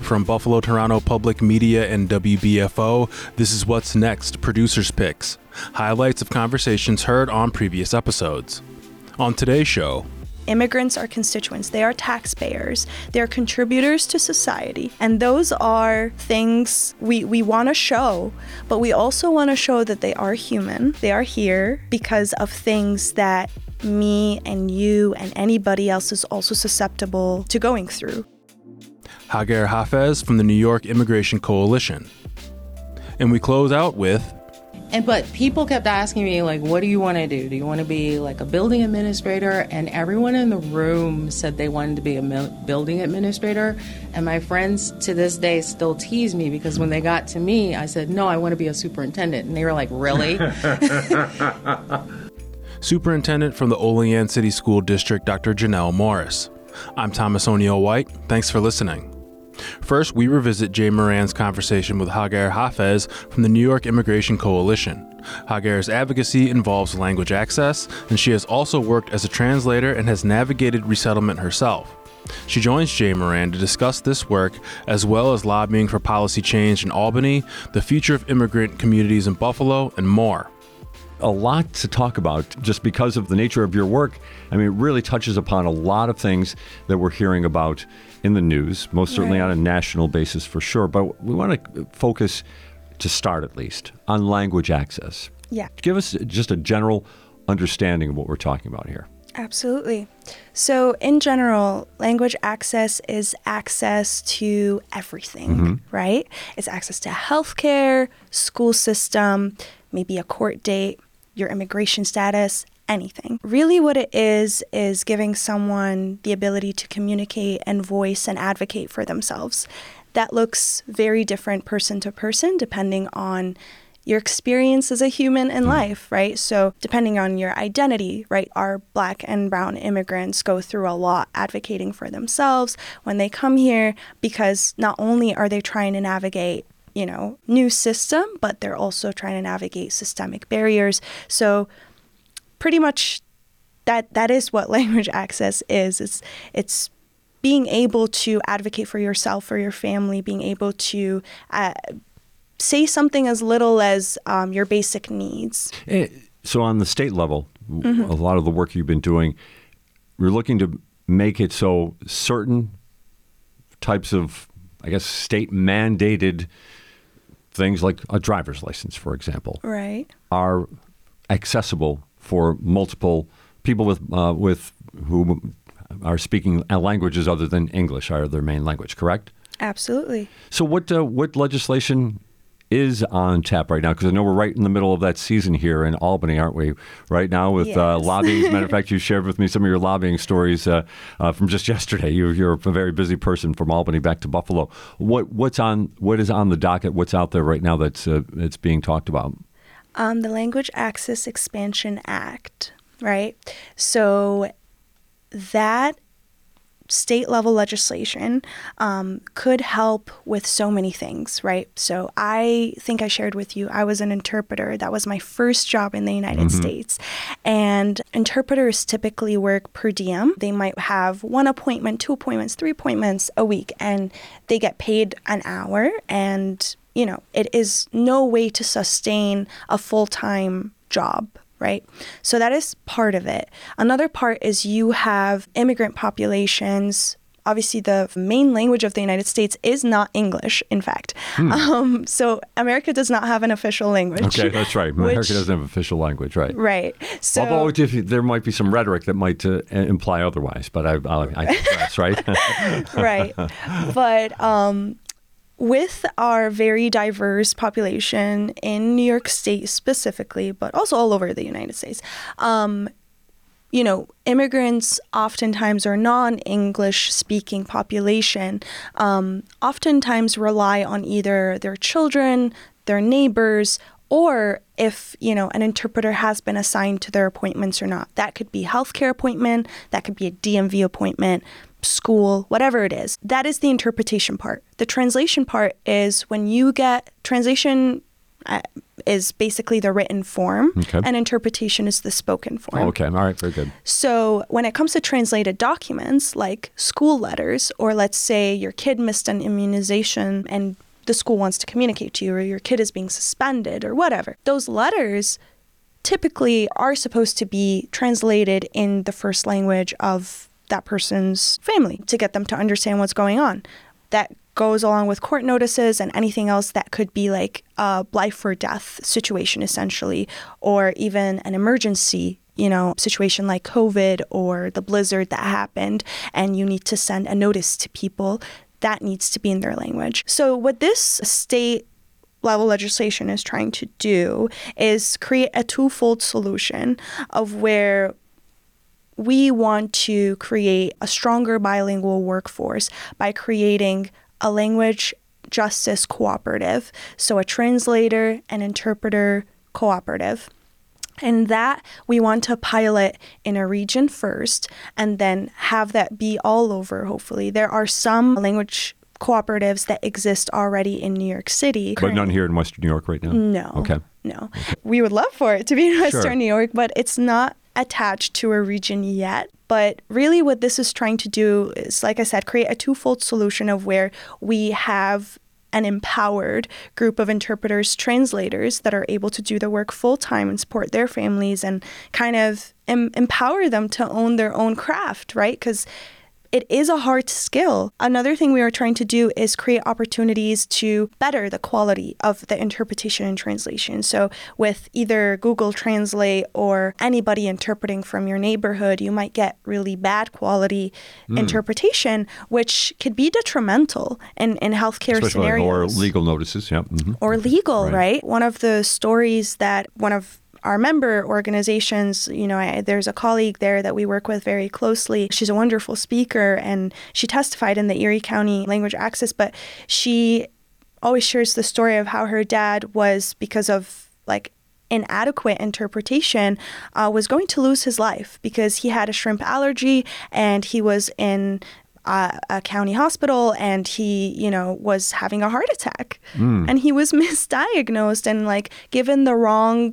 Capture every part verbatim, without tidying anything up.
From Buffalo Toronto Public Media and W B F O, this is What's Next, Producer's Picks. Highlights of conversations heard on previous episodes. On today's show, immigrants are constituents. They are taxpayers. They're contributors to society. And those are things we, we want to show, but we also want to show that they are human. They are here because of things that me and you and anybody else is also susceptible to going through. Hagar Hafez from the New York Immigration Coalition. And we close out with... And but people kept asking me, like, what do you want to do? Do you want to be like a building administrator? And everyone in the room said they wanted to be a mil- building administrator. And my friends to this day still tease me because when they got to me, I said, no, I want to be a superintendent. And they were like, really? Superintendent from the Olean City School District, Doctor Janelle Morris. I'm Thomas O'Neill White. Thanks for listening. First, we revisit Jay Moran's conversation with Hagar Hafez from the New York Immigration Coalition. Hagar's advocacy involves language access, and she has also worked as a translator and has navigated resettlement herself. She joins Jay Moran to discuss this work, as well as lobbying for policy change in Albany, the future of immigrant communities in Buffalo, and more. A lot to talk about just because of the nature of your work. I mean, it really touches upon a lot of things that we're hearing about in the news, most certainly right. on a national basis for sure. But we want to focus, to start at least, on language access. Yeah. Give us just a general understanding of what we're talking about here. Absolutely. So in general, language access is access to everything, mm-hmm. right? It's access to healthcare, school system, maybe a court date, your immigration status, anything. Really what it is, is giving someone the ability to communicate and voice and advocate for themselves. That looks very different person to person, depending on your experience as a human in life, right? So depending on your identity, right? Our Black and brown immigrants go through a lot advocating for themselves when they come here, because not only are they trying to navigate, you know, new system, but they're also trying to navigate systemic barriers. So pretty much that that is what language access is. It's it's being able to advocate for yourself, for your family, being able to uh, say something as little as um, your basic needs. So on the state level, mm-hmm. a lot of the work you've been doing, you're looking to make it so certain types of, I guess, state mandated things like a driver's license, for example, right, are accessible for multiple people with uh, with who are speaking languages other than English, are their main language, correct? Absolutely. So what uh, what legislation is on tap right now? Because I know we're right in the middle of that season here in Albany, aren't we? Right now with yes. uh, lobbying. As a matter of fact, you shared with me some of your lobbying stories uh, uh, from just yesterday. You, you're a very busy person from Albany back to Buffalo. What what's on what is on the docket? What's out there right now that's uh, it's being talked about? Um, the Language Access Expansion Act, right? So that state level legislation um, could help with so many things, right? So I think I shared with you, I was an interpreter. That was my first job in the United mm-hmm. States. And interpreters typically work per diem. They might have one appointment, two appointments, three appointments a week, and they get paid an hour. And, you know, it is no way to sustain a full-time job, right? So that is part of it. Another part is you have immigrant populations. Obviously, the main language of the United States is not English, in fact. Hmm. Um, so America does not have an official language. Okay, that's right. America which, doesn't have official language, right? Right. So, although if, there might be some rhetoric that might uh, imply otherwise, but I, I, I guess, right? Right. But um, with our very diverse population in New York State specifically, but also all over the United States, um, you know, immigrants oftentimes are non-English speaking population, um, oftentimes rely on either their children, their neighbors, or if, you know, an interpreter has been assigned to their appointments or not. That could be a healthcare appointment, that could be a D M V appointment, school, whatever it is. That is the interpretation part. The translation part is when you get translation uh, is basically the written form, Okay. and interpretation is the spoken form. Oh, okay. All right. Very good. So when it comes to translated documents like school letters, or let's say your kid missed an immunization and the school wants to communicate to you, or your kid is being suspended or whatever, those letters typically are supposed to be translated in the first language of that person's family to get them to understand what's going on. That goes along with court notices and anything else that could be like a life or death situation, essentially, or even an emergency, you know, situation like COVID or the blizzard that happened, and you need to send a notice to people. That needs to be in their language. So what this state level legislation is trying to do is create a twofold solution of where we want to create a stronger bilingual workforce by creating a language justice cooperative, so a translator and interpreter cooperative. And that we want to pilot in a region first and then have that be all over, hopefully. There are some language cooperatives that exist already in New York City. But none here in Western New York right now? No. Okay. No. We would love for it to be in Western Sure. New York, but it's not attached to a region yet. But really what this is trying to do is, like I said, create a twofold solution of where we have an empowered group of interpreters, translators that are able to do the work full time and support their families and kind of em- empower them to own their own craft, right? Because it is a hard skill. Another thing we are trying to do is create opportunities to better the quality of the interpretation and translation. So with either Google Translate or anybody interpreting from your neighborhood, you might get really bad quality mm. interpretation, which could be detrimental in, in healthcare Especially scenarios. Or legal notices, yeah. Mm-hmm. Or legal, right. right? One of the stories that one of our member organizations, you know, I, there's a colleague there that we work with very closely. She's a wonderful speaker, and she testified in the Erie County Language Access, but she always shares the story of how her dad was, because of like inadequate interpretation, uh, was going to lose his life because he had a shrimp allergy and he was in Uh, a county hospital, and he, you know, was having a heart attack. Mm. And he was misdiagnosed and like given the wrong,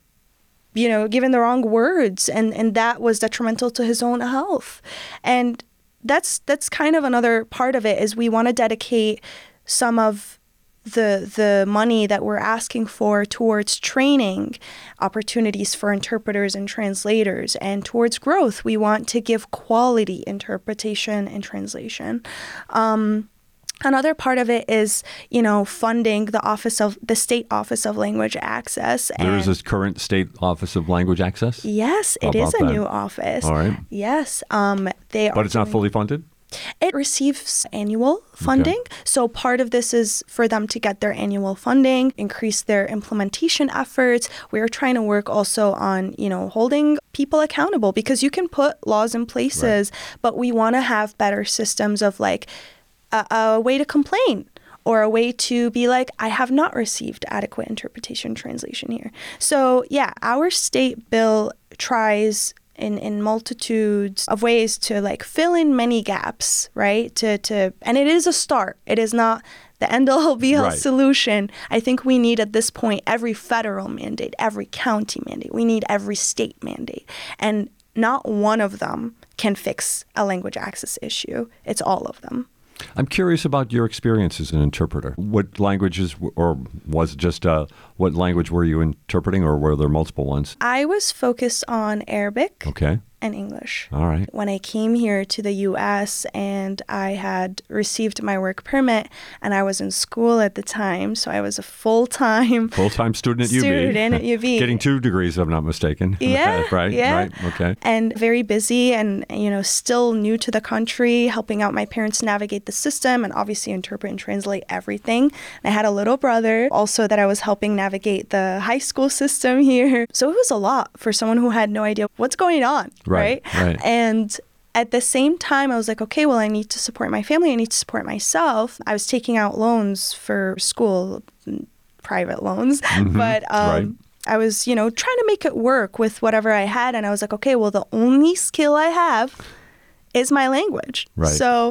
you know, given the wrong words, and, and that was detrimental to his own health. And that's that's kind of another part of it, is we want to dedicate some of the the money that we're asking for towards training opportunities for interpreters and translators, and towards growth. We want to give quality interpretation and translation. Um, Another part of it is, you know, funding the office of the State Office of Language Access. There is this current State Office of Language Access? Yes, it is a that? new office. All right. Yes. Um, they but are it's not fully funded? It receives annual funding. Okay. So part of this is for them to get their annual funding, increase their implementation efforts. We're trying to work also on, you know, holding people accountable, because you can put laws in places, right. but we want to have better systems of like a, a way to complain, or a way to be like, I have not received adequate interpretation translation here. So yeah, our state bill tries in, in multitudes of ways to like fill in many gaps, right? To to and it is a start. It is not the end-all be-all right. solution. I think we need at this point every federal mandate, every county mandate. We need every state mandate. And not one of them can fix a language access issue. It's all of them. I'm curious about your experience as an interpreter. What languages, or was it just uh, what language were you interpreting, or were there multiple ones? I was focused on Arabic. Okay. And English. All right. When I came here to the U S and I had received my work permit, and I was in school at the time, so I was a full-time full-time student at U V. Student at U V. Getting two degrees, if I'm not mistaken. Yeah. right. Yeah. Right. Okay. And very busy, and you know, still new to the country, helping out my parents navigate the system, and obviously interpret and translate everything. And I had a little brother also that I was helping navigate the high school system here. So it was a lot for someone who had no idea what's going on. Right, right? right. And at the same time, I was like, okay, well, I need to support my family. I need to support myself. I was taking out loans for school, private loans. Mm-hmm. But um, right. I was, you know, trying to make it work with whatever I had. And I was like, okay, well, the only skill I have is my language. Right. So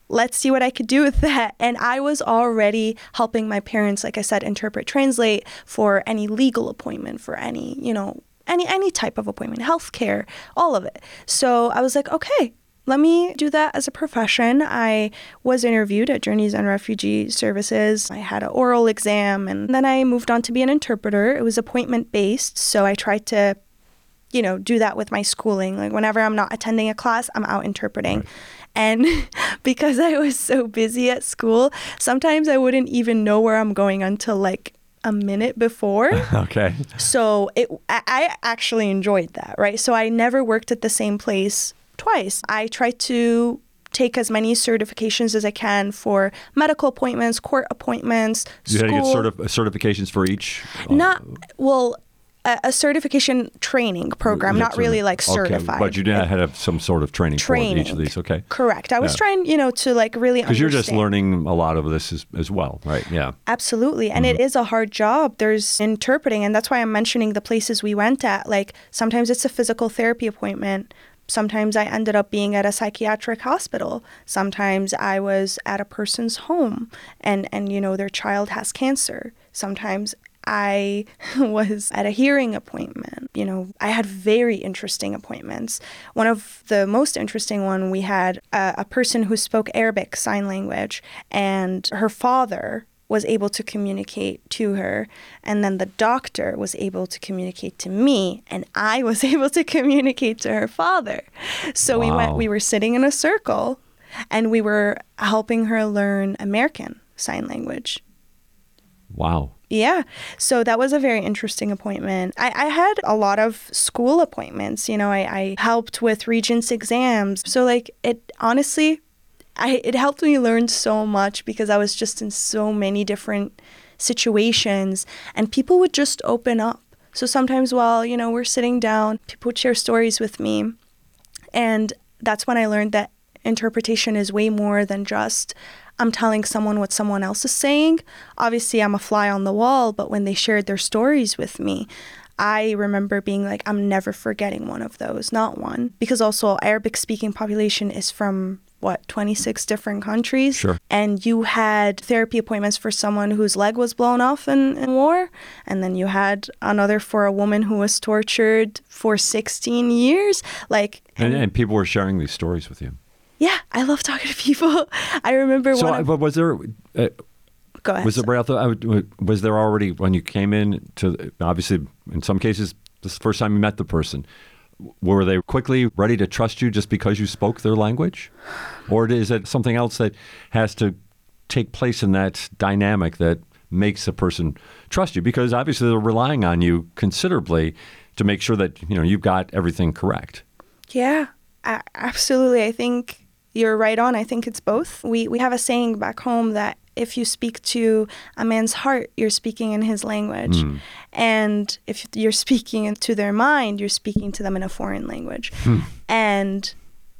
let's see what I could do with that. And I was already helping my parents, like I said, interpret, translate for any legal appointment, for any, you know, any any type of appointment, healthcare, all of it. So I was like, okay, let me do that as a profession. I was interviewed at Journeys on Refugee Services. I had an oral exam, and then I moved on to be an interpreter. It was appointment-based, so I tried to, you know, do that with my schooling. Like whenever I'm not attending a class, I'm out interpreting. Right. And because I was so busy at school, sometimes I wouldn't even know where I'm going until like a minute before. Okay. So it, I, I actually enjoyed that, right? So I never worked at the same place twice. I try to take as many certifications as I can for medical appointments, court appointments, you school. You had to get certif- certifications for each? Not, well, a, a certification training program, not really like certified. Okay. But you did have some sort of training, training for each of these, okay? Correct. I was yeah. trying, you know, to like really understand. Because you're just learning a lot of this as, as well, right? Yeah. Absolutely. And mm-hmm. it is a hard job. There's interpreting, and that's why I'm mentioning the places we went at. Like sometimes it's a physical therapy appointment. Sometimes I ended up being at a psychiatric hospital. Sometimes I was at a person's home and, and you know, their child has cancer. Sometimes I was at a hearing appointment. You know, I had very interesting appointments. One of the most interesting one, we had a, a person who spoke Arabic sign language, and her father was able to communicate to her, and then the doctor was able to communicate to me, and I was able to communicate to her father. So wow. we went, we were sitting in a circle, and we were helping her learn American Sign Language. Wow. Yeah. So that was a very interesting appointment. I, I had a lot of school appointments. You know, I, I helped with Regents exams. So like it honestly, I it helped me learn so much because I was just in so many different situations and people would just open up. So sometimes while, you know, we're sitting down, people would share stories with me. And that's when I learned that interpretation is way more than just I'm telling someone what someone else is saying. Obviously, I'm a fly on the wall, but when they shared their stories with me, I remember being like, I'm never forgetting one of those, not one. Because also Arabic-speaking population is from, what, twenty-six different countries? Sure. And you had therapy appointments for someone whose leg was blown off in, in war. And then you had another for a woman who was tortured for sixteen years. Like, and, and people were sharing these stories with you. Yeah, I love talking to people. I remember so, one. So, of, was there? Uh, go ahead. Was there right off the, was there already when you came in to? Obviously, in some cases, this is the first time you met the person. Were they quickly ready to trust you just because you spoke their language, or is it something else that has to take place in that dynamic that makes a person trust you? Because obviously, they're relying on you considerably to make sure that you know you've got everything correct. Yeah, I, absolutely. I think you're right on. I think it's both. We we have a saying back home that if you speak to a man's heart, you're speaking in his language. Mm. And if you're speaking into their mind, you're speaking to them in a foreign language. Mm. And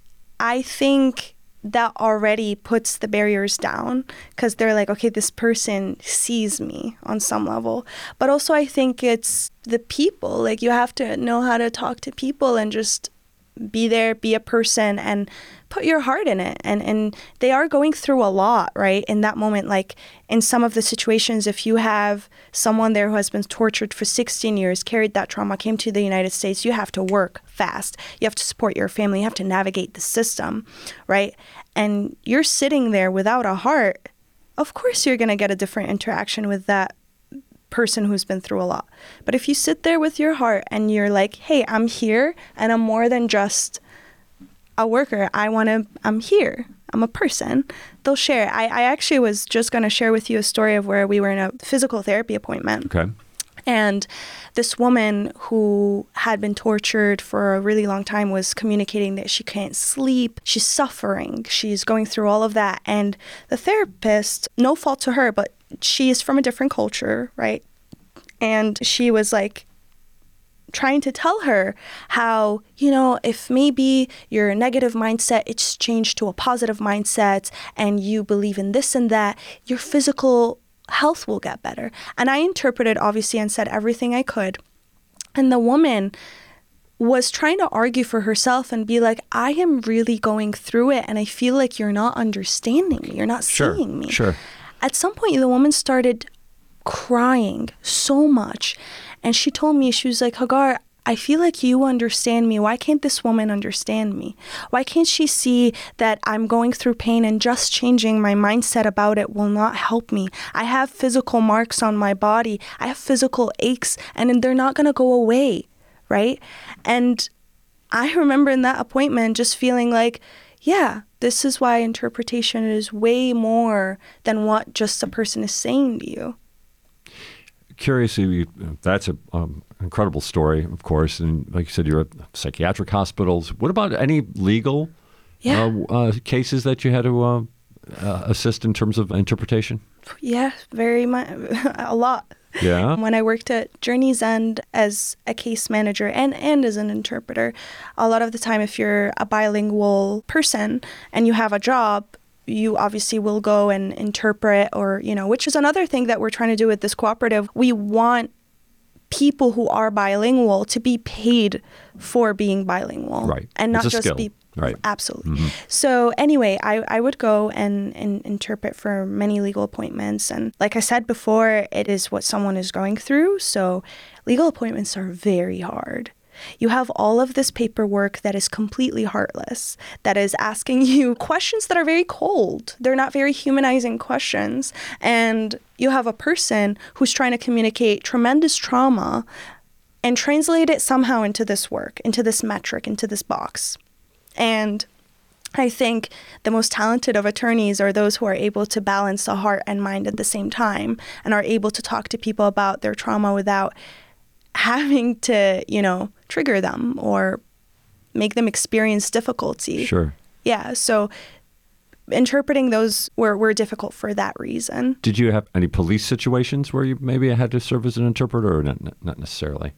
I think that already puts the barriers down because they're like, okay, this person sees me on some level. But also I think it's the people. Like you have to know how to talk to people and just be there, be a person, and put your heart in it. And and they are going through a lot, right? In that moment, like in some of the situations, if you have someone there who has been tortured for sixteen years, carried that trauma, came to the United States, you have to work fast. You have to support your family. You have to navigate the system, right? And you're sitting there without a heart. Of course, you're going to get a different interaction with that person who's been through a lot. But if you sit there with your heart and you're like, hey, I'm here and I'm more than just a worker. I want to, I'm here. I'm a person. They'll share. I, I actually was just going to share with you a story of where we were in a physical therapy appointment. Okay. And this woman who had been tortured for a really long time was communicating that she can't sleep. She's suffering. She's going through all of that. And the therapist, no fault to her, but she is from a different culture, right? And she was like trying to tell her how, you know, if maybe your negative mindset, it's changed to a positive mindset and you believe in this and that, your physical health will get better. And I interpreted, obviously, and said everything I could. And the woman was trying to argue for herself and be like, I am really going through it and I feel like you're not understanding me. You're not Sure, seeing me. sure. At some point, the woman started crying so much. And she told me, she was like, Hagar, I feel like you understand me. Why can't this woman understand me? Why can't she see that I'm going through pain and just changing my mindset about it will not help me? I have physical marks on my body. I have physical aches and they're not going to go away, right? And I remember in that appointment just feeling like, yeah, this is why interpretation is way more than what just a person is saying to you. Curiously, that's an um, incredible story, of course. And like you said, you're at psychiatric hospitals. What about any legal Yeah. uh, uh, cases that you had to uh, uh, assist in terms of interpretation? Yeah, very much, a lot. Yeah. When I worked at Journey's End as a case manager and, and as an interpreter, a lot of the time if you're a bilingual person and you have a job, you obviously will go and interpret or, you know, which is another thing that we're trying to do with this cooperative. We want people who are bilingual to be paid for being bilingual. Right. And not It's a just skill. be Right. Absolutely. Mm-hmm. So anyway, I, I would go and, and interpret for many legal appointments. And like I said before, it is what someone is going through. So legal appointments are very hard. You have all of this paperwork that is completely heartless, that is asking you questions that are very cold. They're not very humanizing questions. And you have a person who's trying to communicate tremendous trauma and translate it somehow into this work, into this metric, into this box. And I think the most talented of attorneys are those who are able to balance the heart and mind at the same time and are able to talk to people about their trauma without having to, you know, trigger them or make them experience difficulty. Sure. Yeah. So interpreting those were, were difficult for that reason. Did you have any police situations where you maybe had to serve as an interpreter or not, not necessarily?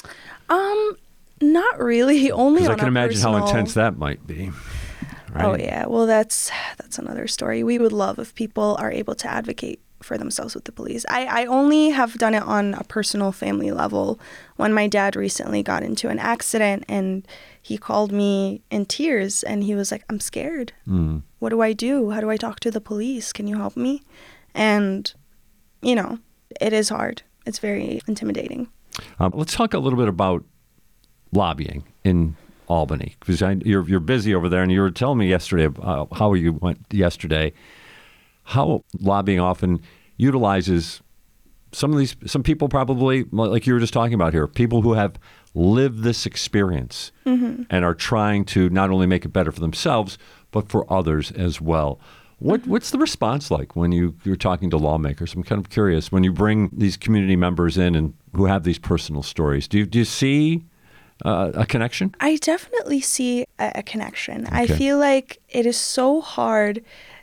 Um, not really. Only Because on I can a imagine personal... how intense that might be. Right? Oh, yeah. Well, that's that's another story. We would love if people are able to advocate for themselves with the police. I, I only have done it on a personal family level. When my dad recently got into an accident and he called me in tears and he was like, I'm scared. Mm. What do I do? How do I talk to the police? Can you help me? And, you know, it is hard. It's very intimidating. Um, let's talk a little bit about lobbying in Albany, because you're you're busy over there, and you were telling me yesterday uh, how you went yesterday, how lobbying often utilizes some of these some people probably like you were just talking about here, people who have lived this experience mm-hmm. and are trying to not only make it better for themselves but for others as well. What mm-hmm. what's the response like when you you're talking to lawmakers? I'm kind of curious when you bring these community members in and who have these personal stories. Do you do you see Uh, a connection? I definitely see a, a connection. Okay. I feel like it is so hard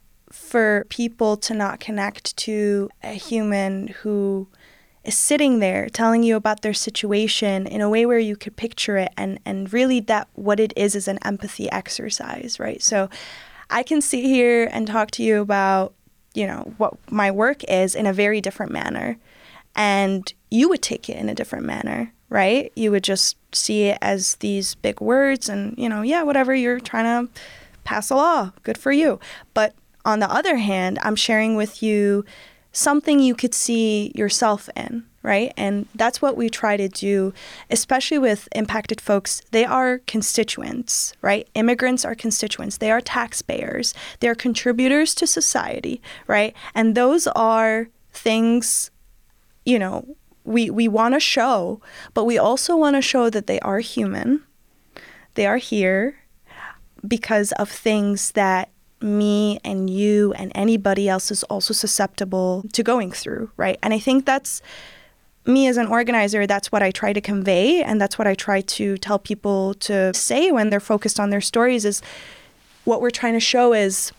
for people to not connect to a human who is sitting there telling you about their situation in a way where you could picture it, and, and really that what it is is an empathy exercise, right? So I can sit here and talk to you about, you know, what my work is in a very different manner, and you would take it in a different manner, right? You would just see it as these big words and, you know, yeah, whatever, you're trying to pass a law, good for you. But on the other hand, I'm sharing with you something you could see yourself in, right? And that's what we try to do, especially with impacted folks. They are constituents, right? Immigrants are constituents. They are taxpayers. They are contributors to society, right? And those are things, you know, we, we want to show, but we also want to show that they are human. They are here because of things that me and you and anybody else is also susceptible to going through, right? And I think that's me as an organizer, that's what I try to convey, and that's what I try to tell people to say when they're focused on their stories is what we're trying to show is,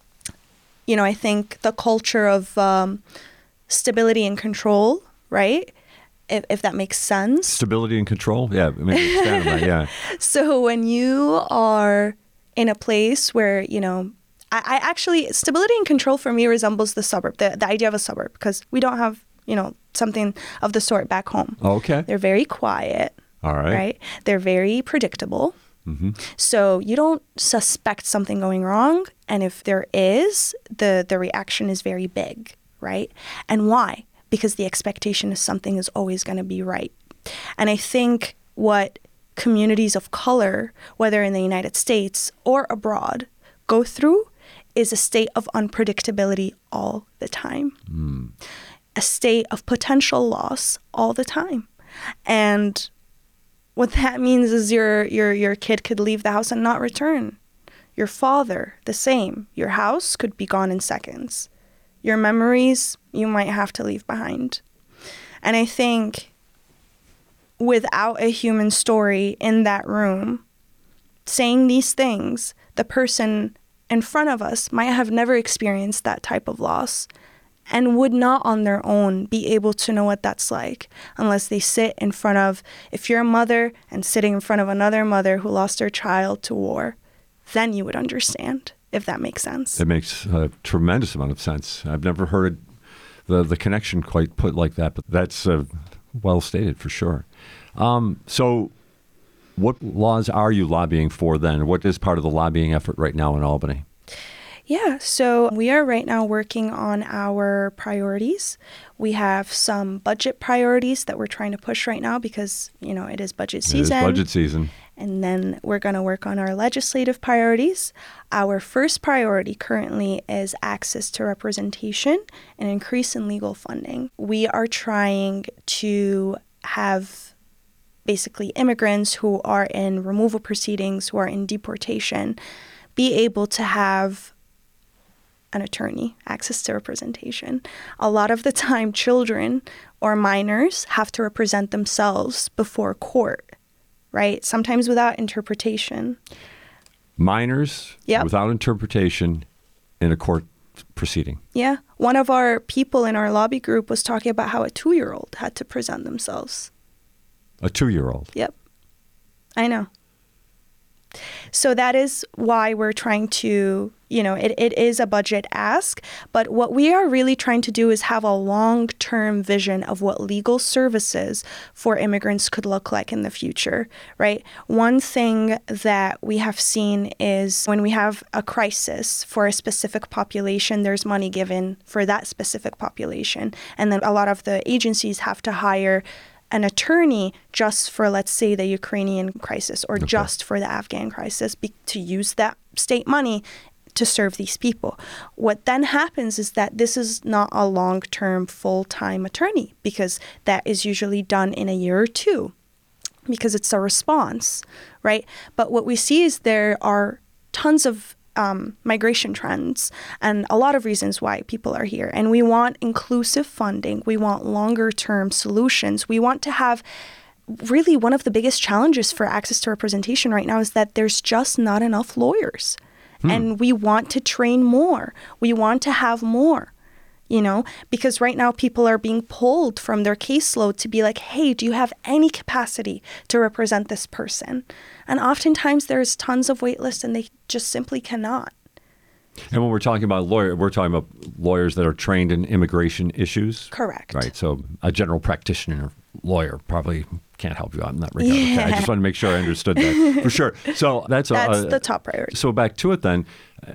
you know, I think the culture of um, stability and control, right? If, if that makes sense. Stability and control? Yeah, I mean, expand on that, yeah. So when you are in a place where, you know, I, I actually, stability and control for me resembles the suburb, the, the idea of a suburb, because we don't have, you know, something of the sort back home. Okay. They're very quiet. All right. Right? They're very predictable. Mm-hmm. So you don't suspect something going wrong. And if there is, the, the reaction is very big, right? And why? Because the expectation is something is always going to be right. And I think what communities of color, whether in the United States or abroad, go through is a state of unpredictability all the time. Mm. A state of potential loss all the time. And what that means is your your your kid could leave the house and not return. Your father, the same. Your house could be gone in seconds. Your memories, you might have to leave behind. And I think without a human story in that room, saying these things, the person in front of us might have never experienced that type of loss and would not on their own be able to know what that's like unless they sit in front of, if you're a mother and sitting in front of another mother who lost their child to war, then you would understand, if that makes sense. It makes a tremendous amount of sense. I've never heard the, the connection quite put like that, but that's uh, well stated for sure. Um, so what laws are you lobbying for then? What is part of the lobbying effort right now in Albany? Yeah, so we are right now working on our priorities. We have some budget priorities that we're trying to push right now because, you know, it is budget season. It is budget season. And then we're going to work on our legislative priorities. Our first priority currently is access to representation and increase in legal funding. We are trying to have basically immigrants who are in removal proceedings, who are in deportation, be able to have an attorney, access to representation. A lot of the time, children or minors have to represent themselves before court, right? Sometimes without interpretation. Minors yep. without interpretation in a court proceeding. Yeah. One of our people in our lobby group was talking about how a two-year-old had to present themselves. A two-year-old? Yep. I know. So that is why we're trying to, you know, it, it is a budget ask, but what we are really trying to do is have a long-term vision of what legal services for immigrants could look like in the future, right? One thing that we have seen is when we have a crisis for a specific population, there's money given for that specific population. And then a lot of the agencies have to hire an attorney just for, let's say, the Ukrainian crisis or okay. just for the Afghan crisis be- to use that state money to serve these people. What then happens is that this is not a long-term, full-time attorney because that is usually done in a year or two because it's a response, right? But what we see is there are tons of Um, migration trends and a lot of reasons why people are here. And we want inclusive funding. We want longer term solutions. We want to have really one of the biggest challenges for access to representation right now is that there's just not enough lawyers. Hmm. And we want to train more. We want to have more. You know, because right now people are being pulled from their caseload to be like, hey, do you have any capacity to represent this person? And oftentimes there's tons of wait lists and they just simply cannot. And when we're talking about lawyer, we're talking about lawyers that are trained in immigration issues. Correct. Right. So a general practitioner lawyer probably can't help you out in that regard. Yeah. Okay. I just want to make sure I understood that for sure. So that's, that's a, a, the top priority. So back to it then.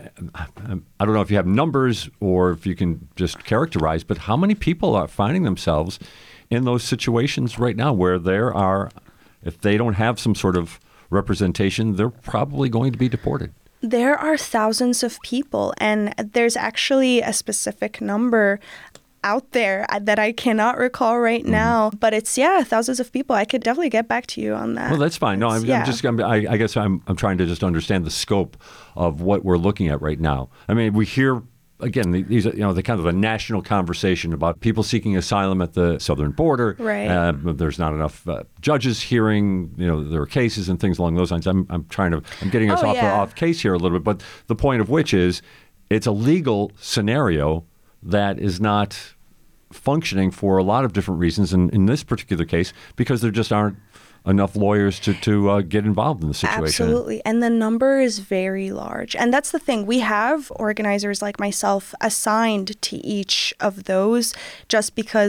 I don't know if you have numbers or if you can just characterize, but how many people are finding themselves in those situations right now where there are, if they don't have some sort of representation, they're probably going to be deported? There are thousands of people, and there's actually a specific number out there that I cannot recall right mm-hmm. now, but it's, yeah, thousands of people. I could definitely get back to you on that. Well, that's fine. No, I'm, yeah. I'm just, I'm, I, I guess I'm, I'm trying to just understand the scope of what we're looking at right now. I mean, we hear, again, these, you know, the kind of a national conversation about people seeking asylum at the southern border. Right. Uh, there's not enough uh, judges hearing, you know, there are cases and things along those lines. I'm, I'm trying to, I'm getting us oh, off, yeah. off case here a little bit, but the point of which is it's a legal scenario that is not functioning for a lot of different reasons. And in this particular case, because there just aren't enough lawyers to, to uh, get involved in the situation. Absolutely. And the number is very large. And that's the thing. We have organizers like myself assigned to each of those just because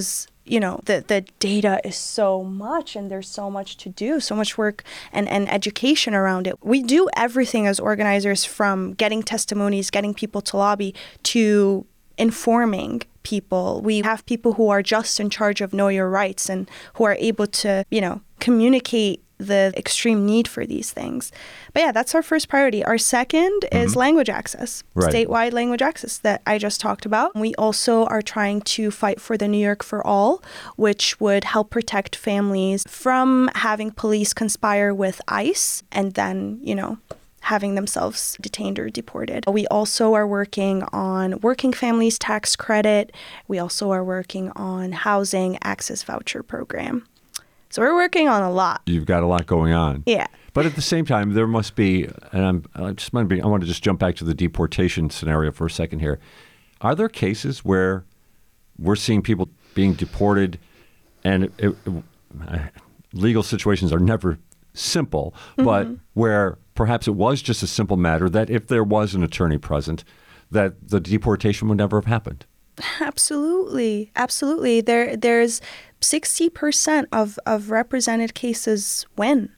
you know, the, the data is so much and there's so much to do, so much work and, and education around it. We do everything as organizers, from getting testimonies, getting people to lobby, to informing people. We have people who are just in charge of know your rights and who are able to, you know, communicate the extreme need for these things. But yeah, that's our first priority. Our second mm-hmm. is language access, right. statewide language access that I just talked about. We also are trying to fight for the New York for All, which would help protect families from having police conspire with ICE and then, you know, having themselves detained or deported. We also are working on working families tax credit. We also are working on housing access voucher program. So we're working on a lot. You've got a lot going on. Yeah. But at the same time, there must be, and I'm, I just want to be, I want to just jump back to the deportation scenario for a second here. Are there cases where we're seeing people being deported, and it, it, legal situations are never simple, but mm-hmm. where perhaps it was just a simple matter that if there was an attorney present, that the deportation would never have happened? Absolutely. Absolutely. There, there's sixty percent of, of represented cases win,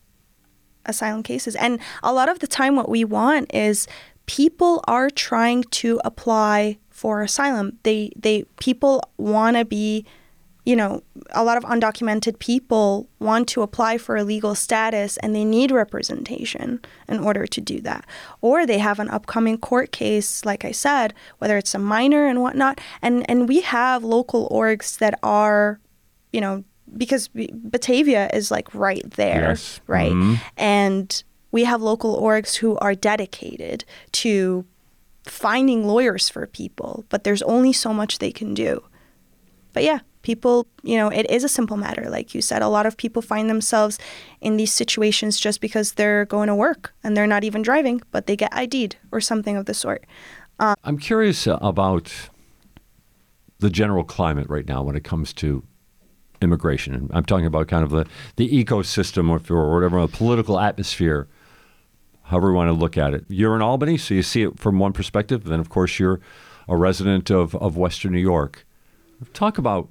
asylum cases. And a lot of the time what we want is people are trying to apply for asylum. They, they, people want to be, you know, a lot of undocumented people want to apply for a legal status and they need representation in order to do that. Or they have an upcoming court case, like I said, whether it's a minor and whatnot. And, and we have local orgs that are, you know, because Batavia is like right there, yes. right? Mm-hmm. And we have local orgs who are dedicated to finding lawyers for people, but there's only so much they can do. But yeah, people, you know, it is a simple matter. Like you said, a lot of people find themselves in these situations just because they're going to work and they're not even driving, but they get I D'd or something of the sort. Um, I'm curious about the general climate right now when it comes to immigration. And I'm talking about kind of the, the ecosystem or, or whatever, the political atmosphere, however you want to look at it. You're in Albany, so you see it from one perspective. Then, of course, you're a resident of, of Western New York. Talk about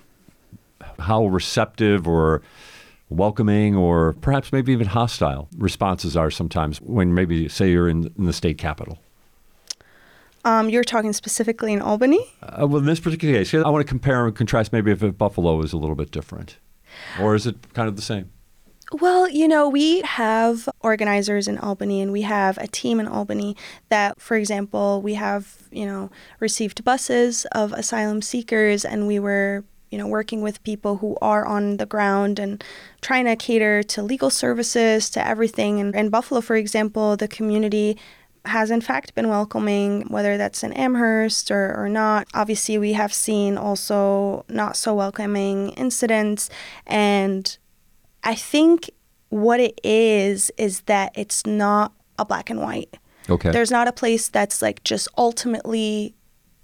how receptive or welcoming or perhaps maybe even hostile responses are sometimes when maybe, say, you're in, in the state capitol. Um, you're talking specifically in Albany? Uh, well, in this particular case, I want to compare and contrast maybe if Buffalo is a little bit different. Or is it kind of the same? Well, you know, we have organizers in Albany and we have a team in Albany that, for example, we have, you know, received buses of asylum seekers and we were, you know, working with people who are on the ground and trying to cater to legal services, to everything. And in Buffalo, for example, the community has in fact been welcoming, whether that's in Amherst or, or not. Obviously, we have seen also not so welcoming incidents. And I think what it is, is that it's not a black and white. Okay. There's not a place that's like just ultimately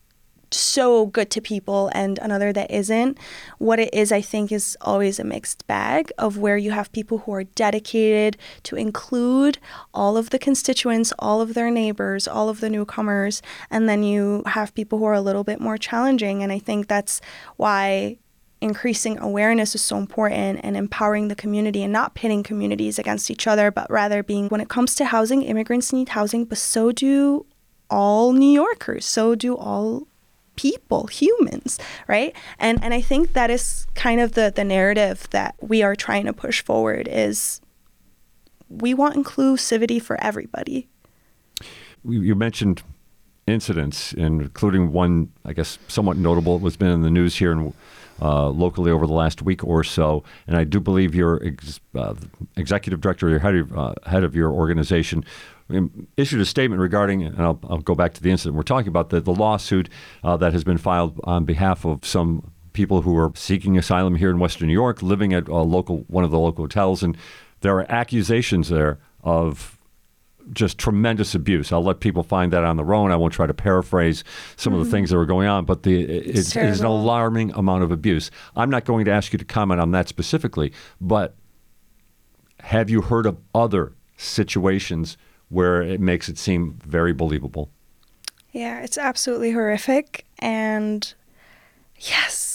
so good to people and another that isn't. What it is, I think, is always a mixed bag of where you have people who are dedicated to include all of the constituents, all of their neighbors, all of the newcomers, and then you have people who are a little bit more challenging. And I think that's why increasing awareness is so important and empowering the community and not pitting communities against each other, but rather being, when it comes to housing, immigrants need housing, but so do all New Yorkers, so do all people, humans, right? And and I think that is kind of the, the narrative that we are trying to push forward is we want inclusivity for everybody. You mentioned incidents, including one, I guess, somewhat notable, was been in the news here in Uh, locally over the last week or so, and I do believe your ex, uh, executive director, your head of, uh, head of your organization, issued a statement regarding, and I'll, I'll go back to the incident we're talking about, the, the lawsuit uh, that has been filed on behalf of some people who are seeking asylum here in Western New York, living at a local one of the local hotels, and there are accusations there of just tremendous abuse. I'll let people find that on their own. I won't try to paraphrase some mm-hmm. of the things that were going on, but the it, it's, it's an alarming amount of abuse. I'm not going to ask you to comment on that specifically, but have you heard of other situations where it makes it seem very believable? Yeah, it's absolutely horrific. And yes,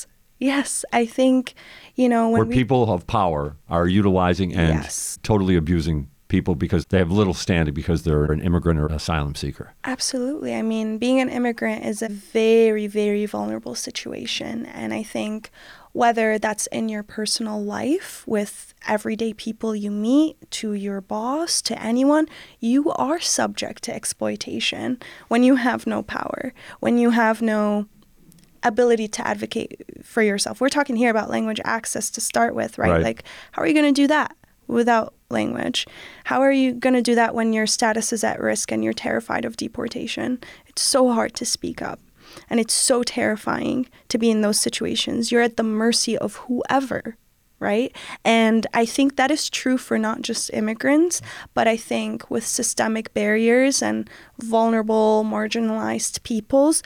Yes, I think, you know, when where we, people of power are utilizing and Yes. totally abusing people because they have little standing because they're an immigrant or asylum seeker. Absolutely. I mean, being an immigrant is a very, very vulnerable situation. And I think whether that's in your personal life with everyday people you meet, to your boss, to anyone, you are subject to exploitation when you have no power, when you have no ability to advocate for yourself. We're talking here about language access to start with, right? Right. Like, how are you going to do that without language? How are you going to do that when your status is at risk and you're terrified of deportation? It's so hard to speak up. And it's so terrifying to be in those situations. You're at the mercy of whoever, right? And I think that is true for not just immigrants, but I think with systemic barriers and vulnerable, marginalized peoples,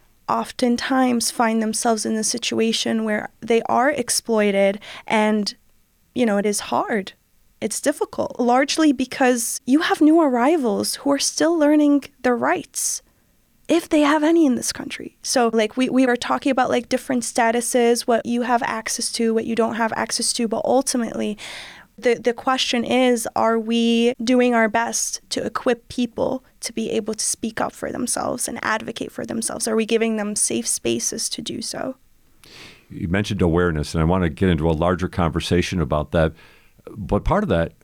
oftentimes find themselves in the situation where they are exploited and, you know, it is hard. It's difficult, largely because you have new arrivals who are still learning their rights, if they have any in this country. So like we, we were talking about like different statuses, what you have access to, what you don't have access to, but ultimately the, the question is, are we doing our best to equip people to be able to speak up for themselves and advocate for themselves? Are we giving them safe spaces to do so? You mentioned awareness, and I want to get into a larger conversation about that. But part of that,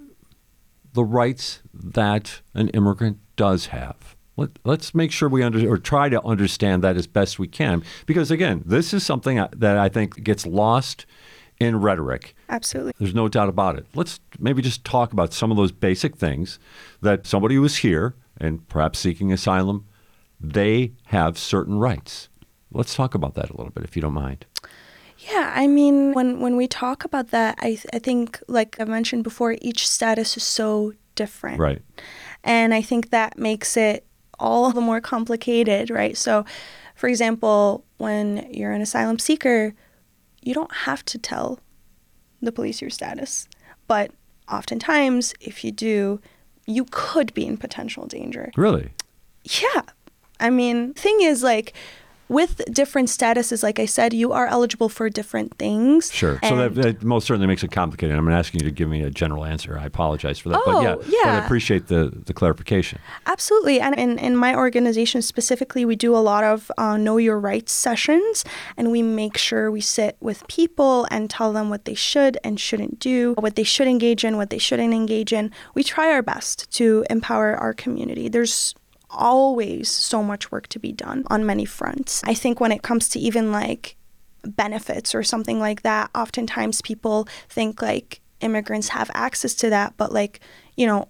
the rights that an immigrant does have. Let, let's make sure we under, or try to understand that as best we can. Because, again, this is something that I think gets lost in rhetoric. Absolutely. There's no doubt about it. Let's maybe just talk about some of those basic things that somebody who is here and perhaps seeking asylum, they have certain rights. Let's talk about that a little bit, if you don't mind. Yeah, I mean, when, when we talk about that, I, I think, like I mentioned before, each status is so different. Right. And I think that makes it all the more complicated, right? So, for example, when you're an asylum seeker, you don't have to tell the police your status. But oftentimes, if you do, you could be in potential danger. Really? Yeah. I mean, thing is, like, with different statuses, like I said, you are eligible for different things. Sure. So that, that most certainly makes it complicated. I'm not asking you to give me a general answer. I apologize for that. Oh, but yeah, yeah. but I appreciate the, the clarification. Absolutely. And in, in my organization specifically, we do a lot of uh, know your rights sessions, and we make sure we sit with people and tell them what they should and shouldn't do, what they should engage in, what they shouldn't engage in. We try our best to empower our community. There's always so much work to be done on many fronts. I think when it comes to even like benefits or something like that, oftentimes people think like immigrants have access to that, but like, you know,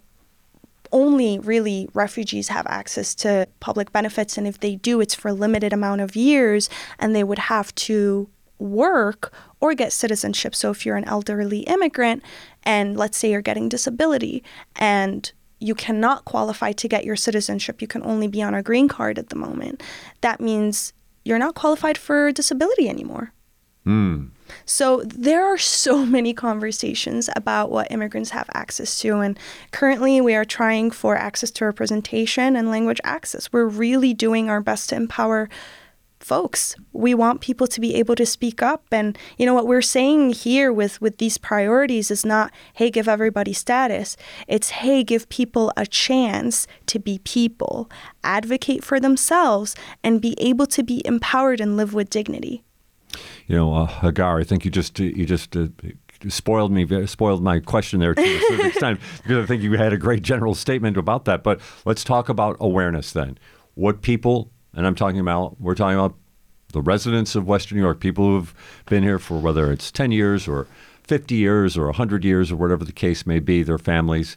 only really refugees have access to public benefits. And if they do, it's for a limited amount of years and they would have to work or get citizenship. So if you're an elderly immigrant and let's say you're getting disability and you cannot qualify to get your citizenship, you can only be on a green card at the moment, that means you're not qualified for disability anymore. Mm. So there are so many conversations about what immigrants have access to. And currently we are trying for access to representation and language access. We're really doing our best to empower folks. We want people to be able to speak up. And you know what we're saying here with, with these priorities is not, hey, give everybody status. It's, hey, give people a chance to be people, advocate for themselves, and be able to be empowered and live with dignity. You know, uh, Hagar, I think you just you just uh, spoiled me, spoiled my question there to a certain extent, because I think you had a great general statement about that. But let's talk about awareness then. What people, and I'm talking about, we're talking about the residents of Western New York, people who've been here for whether it's ten years or fifty years or one hundred years or whatever the case may be, their families,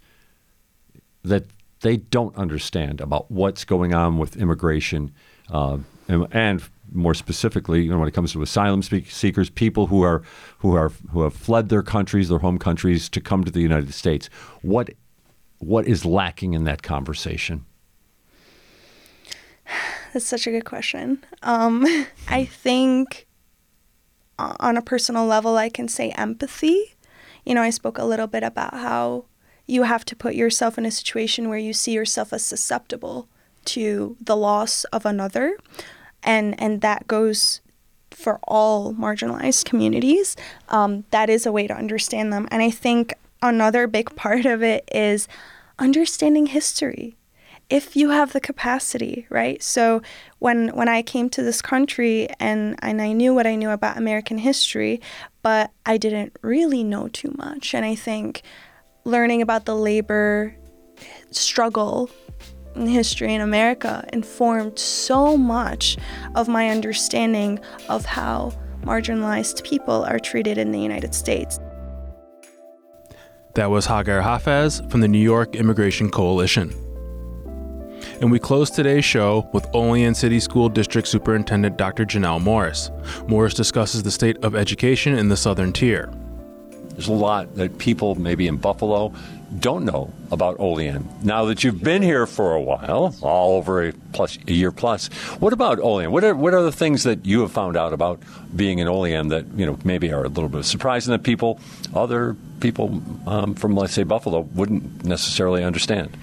that they don't understand about what's going on with immigration uh, and, and more specifically, you know, when it comes to asylum seekers, people who are who are who have fled their countries, their home countries, to come to the United States. What what is lacking in that conversation? That's such a good question. Um, I think on a personal level, I can say empathy. You know, I spoke a little bit about how you have to put yourself in a situation where you see yourself as susceptible to the loss of another. And and that goes for all marginalized communities, um, that is a way to understand them. And I think another big part of it is understanding history. If you have the capacity, right? So when when I came to this country and, and I knew what I knew about American history, but I didn't really know too much. And I think learning about the labor struggle in history in America informed so much of my understanding of how marginalized people are treated in the United States. That was Hagar Hafez from the New York Immigration Coalition. And we close today's show with Olean City School District Superintendent Doctor Janelle Morris. Morris discusses the state of education in the Southern Tier. There's a lot that people maybe in Buffalo don't know about Olean. Now that you've been here for a while, all over a plus a year plus, what about Olean? What are what are the things that you have found out about being in Olean that, you know, maybe are a little bit surprising that people, other people um, from, let's say, Buffalo wouldn't necessarily understand?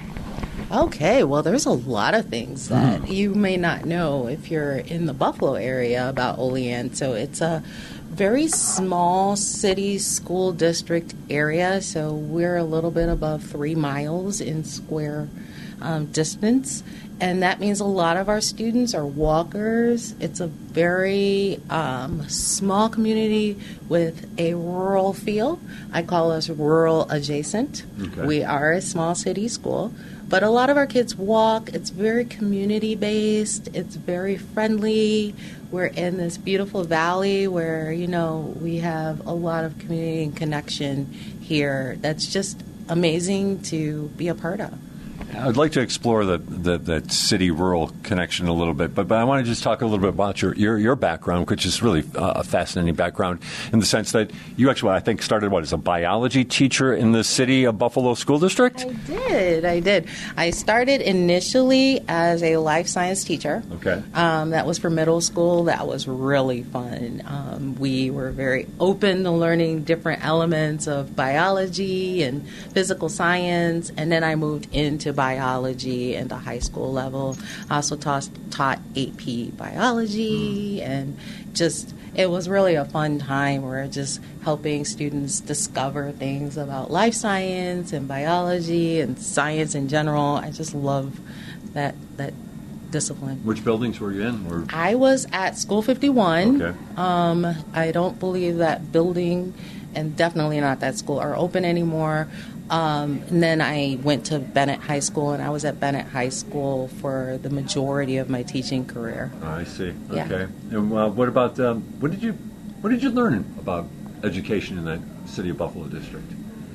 Okay, well, there's a lot of things that mm. you may not know if you're in the Buffalo area about Olean. So it's a very small city school district area. So we're a little bit above three miles in square um, distance. And that means a lot of our students are walkers. It's a very um, small community with a rural feel. I call us rural adjacent. Okay. We are a small city school. But a lot of our kids walk. It's very community-based. It's very friendly. We're in this beautiful valley where, you know, we have a lot of community and connection here. That's just amazing to be a part of. I'd like to explore the, the, that city-rural connection a little bit, but, but I want to just talk a little bit about your, your, your background, which is really uh, a fascinating background in the sense that you actually, I think, started, what, as a biology teacher in the city of Buffalo School District? I did. I did. I started initially as a life science teacher. Okay. Um, that was for middle school. That was really fun. Um, we were very open to learning different elements of biology and physical science, and then I moved into biology and the high school level. I also taught, taught A P biology, mm. and just it was really a fun time. We're just helping students discover things about life science and biology and science in general. I just love that that discipline. Which buildings were you in? Or? I was at School fifty-one. Okay. Um, I don't believe that building and definitely not that school are open anymore. Um, and then I went to Bennett High School, and I was at Bennett High School for the majority of my teaching career. Oh, I see. Yeah. Okay. And uh, what about um, what did you what did you learn about education in that City of Buffalo district?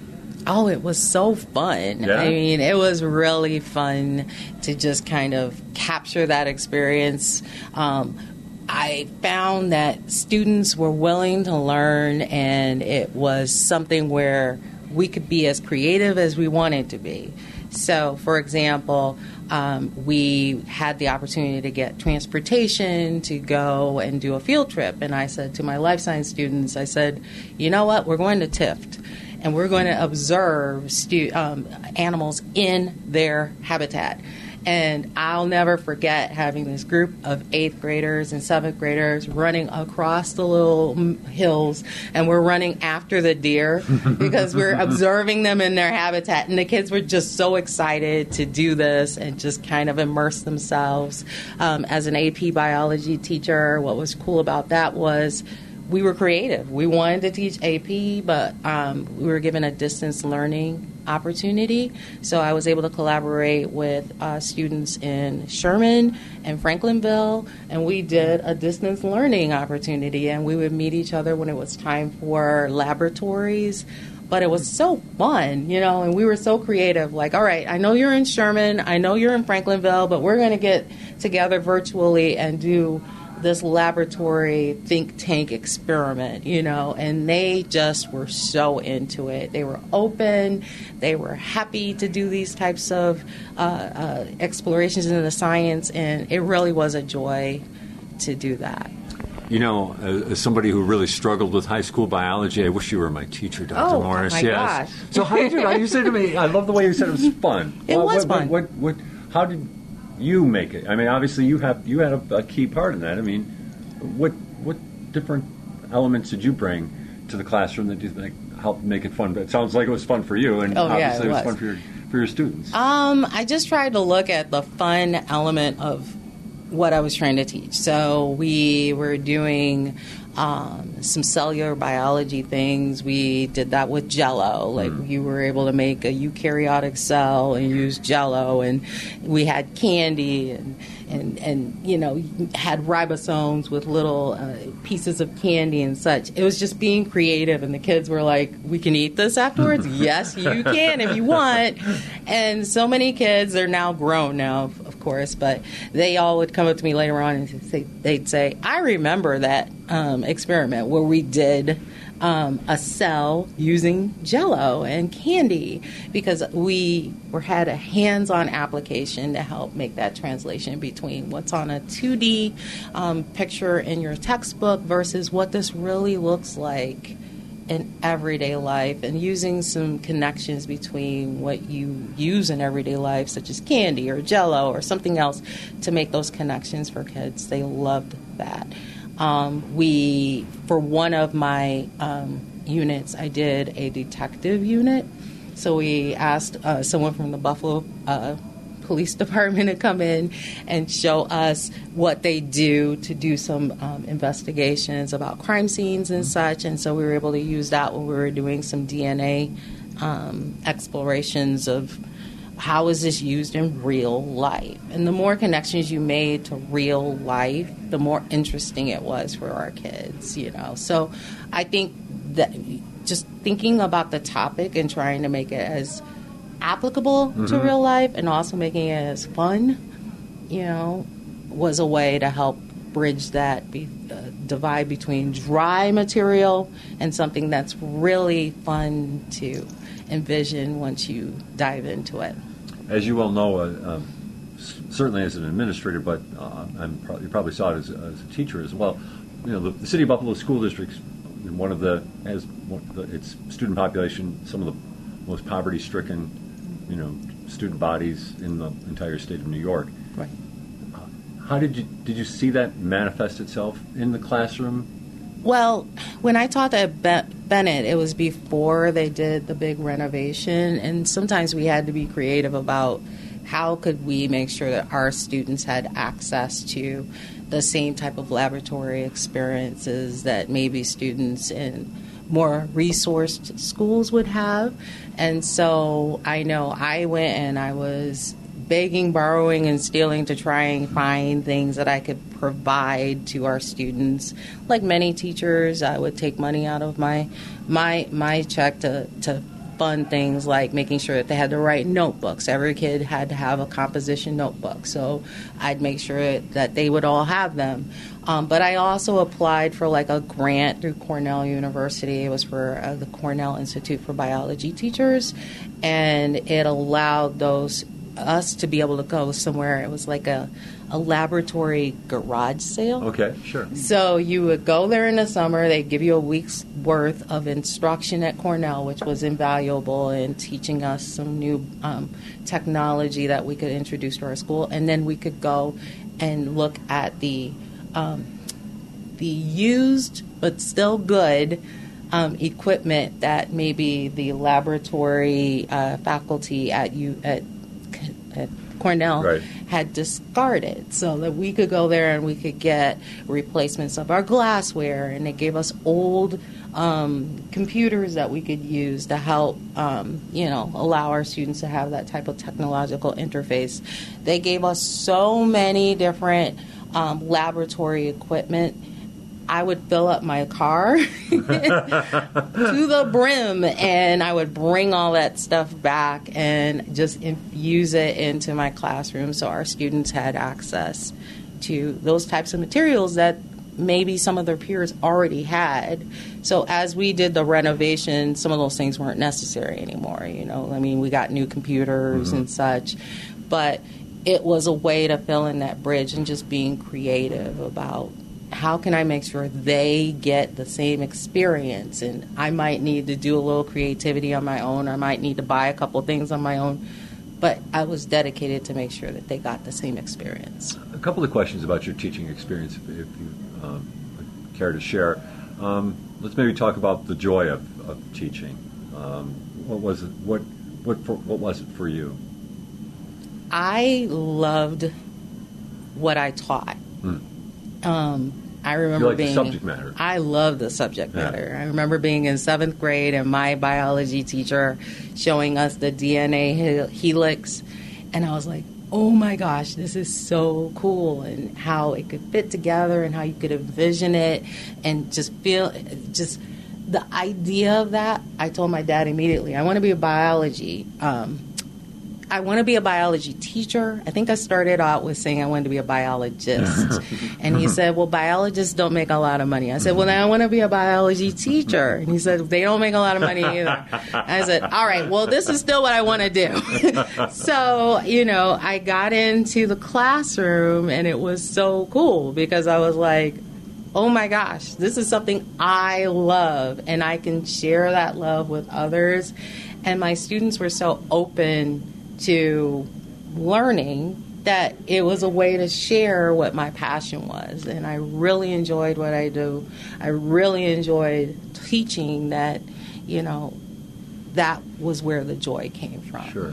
Oh, it was so fun. Yeah? I mean, it was really fun to just kind of capture that experience. Um, I found that students were willing to learn, and it was something where we could be as creative as we wanted to be. So, for example, um, we had the opportunity to get transportation to go and do a field trip. And I said to my life science students, I said, you know what, we're going to Tift, and we're going to observe stu- um, animals in their habitat. And I'll never forget having this group of eighth graders and seventh graders running across the little hills, and we're running after the deer because we're observing them in their habitat. And the kids were just so excited to do this and just kind of immerse themselves. Um, as an A P biology teacher, what was cool about that was we were creative. We wanted to teach A P, but um, we were given a distance learning opportunity. So I was able to collaborate with uh, students in Sherman and Franklinville, and we did a distance learning opportunity, and we would meet each other when it was time for laboratories. But it was so fun, you know, and we were so creative. Like, all right, I know you're in Sherman, I know you're in Franklinville, but we're going to get together virtually and do this laboratory think tank experiment, you know, and they just were so into it. They were open. They were happy to do these types of uh, uh, explorations in the science, and it really was a joy to do that. You know, as somebody who really struggled with high school biology, I wish you were my teacher, Doctor Oh, Morris. my yes. gosh. So how did you, you said to me, I love the way you said it was fun. It what, was what, fun. What, what, what, how did you make it? I mean, obviously you have you had a, a key part in that. I mean, what what different elements did you bring to the classroom that you think helped make it fun? But it sounds like it was fun for you, and oh, yeah, obviously it it was. was fun for your for your students. Um, I just tried to look at the fun element of what I was trying to teach. So we were doing um, some cellular biology things. We did that with Jell-O. Like mm. you were able to make a eukaryotic cell and use Jell-O, and we had candy and and and you know had ribosomes with little uh, pieces of candy and such. It was just being creative, and the kids were like, "We can eat this afterwards." Yes, you can if you want. And so many kids are now grown now, of course, but they all would come up to me later on and say, they'd say, "I remember that um, experiment where we did um, a cell using Jell-O and candy," because we were had a hands-on application to help make that translation between what's on a two D um, picture in your textbook versus what this really looks like in everyday life, and using some connections between what you use in everyday life, such as candy or Jell-O or something else, to make those connections for kids. They loved that. Um, we, for one of my um, units, I did a detective unit. So we asked uh, someone from the Buffalo uh, Police Department to come in and show us what they do to do some um, investigations about crime scenes and such. And so we were able to use that when we were doing some D N A um, explorations of how is this used in real life. And the more connections you made to real life, the more interesting it was for our kids, you know. So I think that just thinking about the topic and trying to make it as applicable mm-hmm. to real life and also making it as fun, you know, was a way to help bridge that be, uh, divide between dry material and something that's really fun to envision once you dive into it. As you well know, uh, um, certainly as an administrator, but uh, I'm pro- you probably saw it as, as a teacher as well. You know, the, the City of Buffalo School District, one of the has one of the, its student population, some of the most poverty-stricken, you know, student bodies in the entire state of New York. Right. How did you did you see that manifest itself in the classroom? Well, when I taught at Be- Bennett, it was before they did the big renovation, and sometimes we had to be creative about how could we make sure that our students had access to the same type of laboratory experiences that maybe students in more resourced schools would have. And so I know I went and I was begging, borrowing, and stealing to try and find things that I could provide to our students. Like many teachers, I would take money out of my my my check to, to fund things like making sure that they had the right notebooks. Every kid had to have a composition notebook, so I'd make sure that they would all have them. Um, but I also applied for like a grant through Cornell University. It was for uh, the Cornell Institute for Biology Teachers, and it allowed those us to be able to go somewhere. It was like a, a laboratory garage sale. Okay, sure. So you would go there in the summer. They'd give you a week's worth of instruction at Cornell, which was invaluable in teaching us some new um, technology that we could introduce to our school. And then we could go and look at the um, the used but still good um, equipment that maybe the laboratory uh, faculty at you at at Cornell right. had discarded, so that we could go there and we could get replacements of our glassware, and they gave us old um, computers that we could use to help, um, you know, allow our students to have that type of technological interface. They gave us so many different um, laboratory equipment. I would fill up my car to the brim, and I would bring all that stuff back and just infuse it into my classroom so our students had access to those types of materials that maybe some of their peers already had. So as we did the renovation, some of those things weren't necessary anymore. You know, I mean, we got new computers mm-hmm. and such, but it was a way to fill in that bridge and just being creative about how can I make sure they get the same experience? And I might need to do a little creativity on my own. I might need to buy a couple things on my own. But I was dedicated to make sure that they got the same experience. A couple of questions about your teaching experience, if, if you um, care to share. Um, let's maybe talk about the joy of, of teaching. Um, what was it? What what for, what was it for you? I loved what I taught. Hmm. Um, I remember you like being the subject matter. I love the subject Yeah. matter. I remember being in seventh grade and my biology teacher showing us the D N A hel- helix, and I was like, "Oh my gosh, this is so cool!" And how it could fit together, and how you could envision it, and just feel just the idea of that. I told my dad immediately, "I want to be a biology." Um, I want to be a biology teacher. I think I started out with saying I wanted to be a biologist. And he said, well, biologists don't make a lot of money. I said, well, then I want to be a biology teacher. And he said, they don't make a lot of money either. I said, all right, well, this is still what I want to do. So, you know, I got into the classroom, and it was so cool because I was like, oh my gosh, this is something I love, and I can share that love with others. And my students were so open to learning that it was a way to share what my passion was. And I really enjoyed what I do. I really enjoyed teaching that, you know, that was where the joy came from. Sure.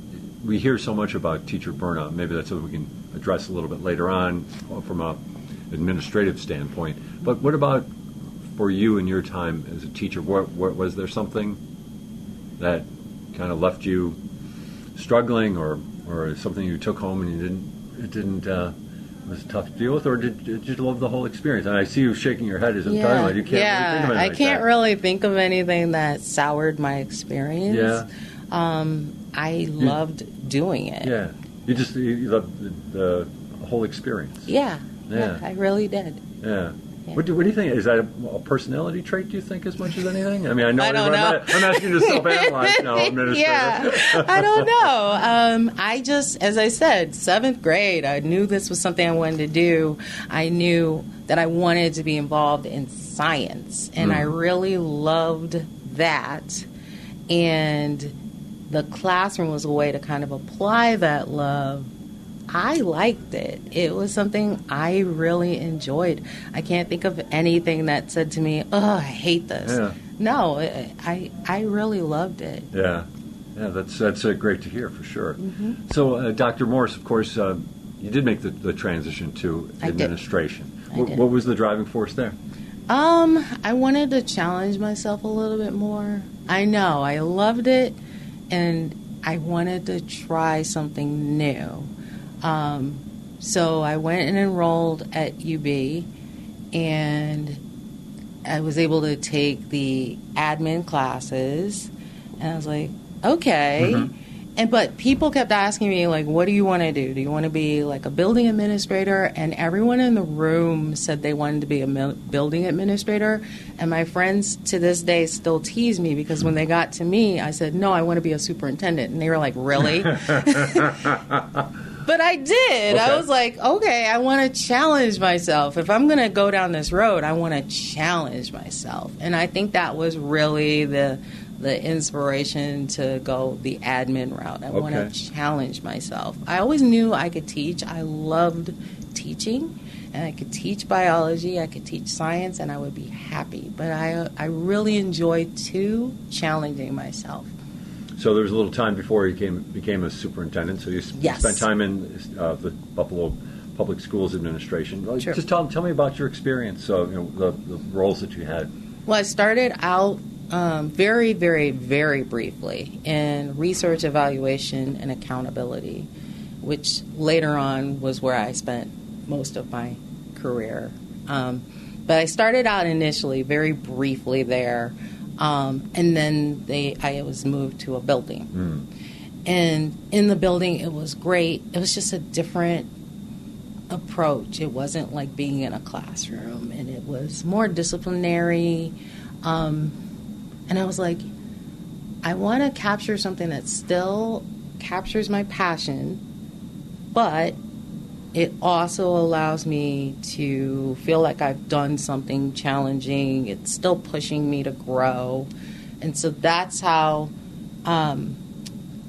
We hear so much about teacher burnout. Maybe that's something we can address a little bit later on from a administrative standpoint. But what about for you in your time as a teacher? What, what was there something that kind of left you struggling, or or something you took home and you didn't it didn't uh, was tough to deal with, or did, did you love the whole experience? And I see you shaking your head as I'm yeah. talking about it. You can't yeah. really think of anything I like can't that. really think of anything that soured my experience. Yeah. Um, I loved doing it. Yeah. You just you, you loved the, the whole experience. Yeah. Yeah. yeah. I really did. Yeah. Yeah. What do, what do you think? Is that a, a personality trait, do you think, as much as anything? I mean, I know I don't I'm, know. not, I'm asking you to self-analyze now, administrator. Yeah, I don't know. Um, I just, as I said, seventh grade, I knew this was something I wanted to do. I knew that I wanted to be involved in science, and Mm. I really loved that. And the classroom was a way to kind of apply that love. I liked it. It was something I really enjoyed. I can't think of anything that said to me, "Oh, I hate this." Yeah. No, I I really loved it. Yeah, yeah, that's that's uh, great to hear for sure. Mm-hmm. So, uh, Doctor Morris, of course, uh, you did make the, the transition to I did. administration. I What, did. what was the driving force there? Um, I wanted to challenge myself a little bit more. I know I loved it, and I wanted to try something new. Um, so I went and enrolled at U B, and I was able to take the admin classes, and I was like, okay. Mm-hmm. And but people kept asking me, like, what do you want to do? Do you want to be like a building administrator? And everyone in the room said they wanted to be a mil- building administrator. And my friends to this day still tease me because when they got to me, I said, no, I want to be a superintendent. And they were like, really? But I did. Okay. I was like, okay, I want to challenge myself. If I'm going to go down this road, I want to challenge myself. And I think that was really the the inspiration to go the admin route. I want Okay. to challenge myself. I always knew I could teach. I loved teaching, and I could teach biology, I could teach science, and I would be happy. But I I really enjoyed, too, challenging myself. So there was a little time before you became became a superintendent. So you s- Yes. spent time in uh, the Buffalo Public Schools Administration. Well, Sure. Just tell tell me about your experience. So you know the, the roles that you had. Well, I started out um, very, very, very briefly in research, evaluation, and accountability, which later on was where I spent most of my career. Um, but I started out initially very briefly there, um, and then they I was moved to a building. Mm. And in the building, it was great. It was just a different approach. It wasn't like being in a classroom, and it was more disciplinary. Um, and I was like, I want to capture something that still captures my passion, but it also allows me to feel like I've done something challenging. It's still pushing me to grow. And so that's how um,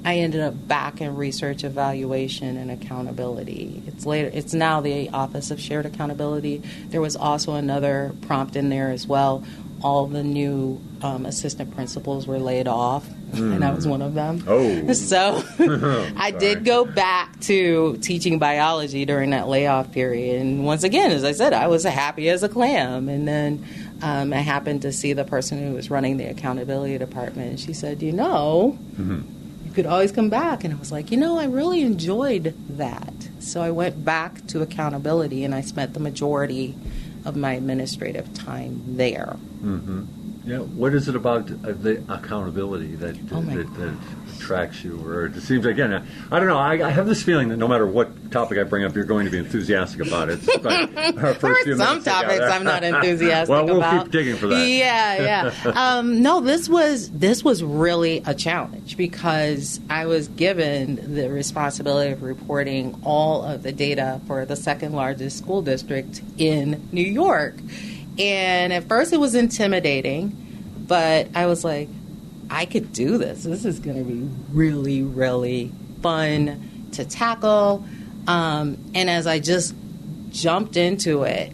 I ended up back in research evaluation and accountability. It's later. It's now the Office of Shared Accountability. There was also another prompt in there as well. All the new um, assistant principals were laid off, mm. and I was one of them. Oh. So I did go back to teaching biology during that layoff period. And once again, as I said, I was happy as a clam. And then um, I happened to see the person who was running the accountability department, and she said, you know, mm-hmm. you could always come back. And I was like, you know, I really enjoyed that. So I went back to accountability, and I spent the majority of my administrative time there. Mm-hmm. Yeah. What is it about uh, the accountability that oh that, that attracts you, or it seems again? I, I don't know. I, I have this feeling that no matter what topic I bring up, you're going to be enthusiastic about it. There are some topics I'm not enthusiastic well, we'll about. We'll keep digging for that. Yeah, yeah. um, no, this was this was really a challenge because I was given the responsibility of reporting all of the data for the second largest school district in New York. And at first it was intimidating, but I was like, I could do this. This is going to be really, really fun to tackle. Um, and as I just jumped into it,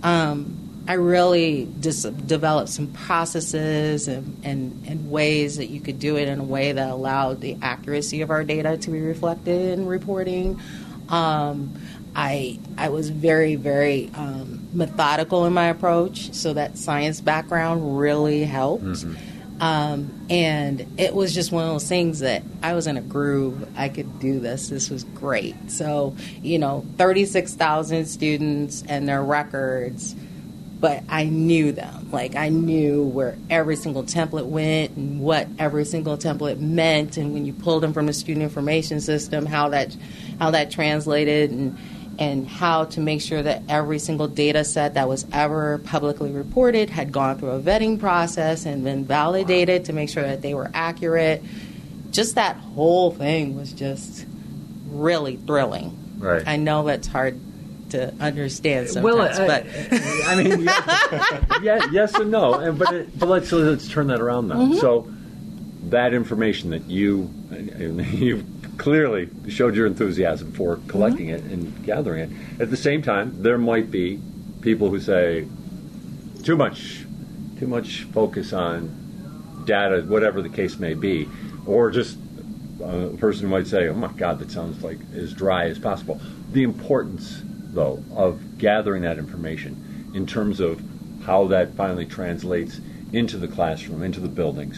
um, I really just developed some processes and, and, and ways that you could do it in a way that allowed the accuracy of our data to be reflected in reporting. Um, I I was very, very um, methodical in my approach, so that science background really helped. Mm-hmm. Um, and it was just one of those things that I was in a groove. I could do this. This was great. So, you know, thirty-six thousand students and their records, but I knew them. Like, I knew where every single template went and what every single template meant, and when you pulled them from the student information system, how that how that translated, and and how to make sure that every single data set that was ever publicly reported had gone through a vetting process and been validated to make sure that they were accurate. Just that whole thing was just really thrilling. Right. I know that's hard to understand sometimes, well, I, but I mean, yeah, yeah, yes and no. And, but it, but let's let's turn that around now. Mm-hmm. So that information that you you clearly showed your enthusiasm for collecting mm-hmm. it and gathering it. At the same time, there might be people who say too much, too much focus on data, whatever the case may be, or just a person who might say, "Oh my God, that sounds like as dry as possible." The importance, though, of gathering that information in terms of how that finally translates into the classroom, into the buildings.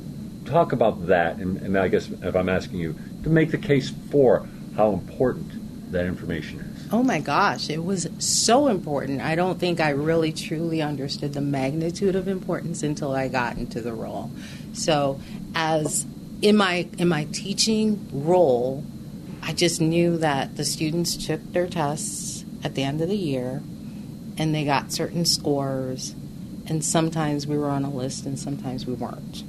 Talk about that, and, and I guess if I'm asking you to make the case for how important that information is. Oh my gosh, it was so important. I don't think I really truly understood the magnitude of importance until I got into the role. So as in my in my teaching role, I just knew that the students took their tests at the end of the year and they got certain scores, and sometimes we were on a list and sometimes we weren't.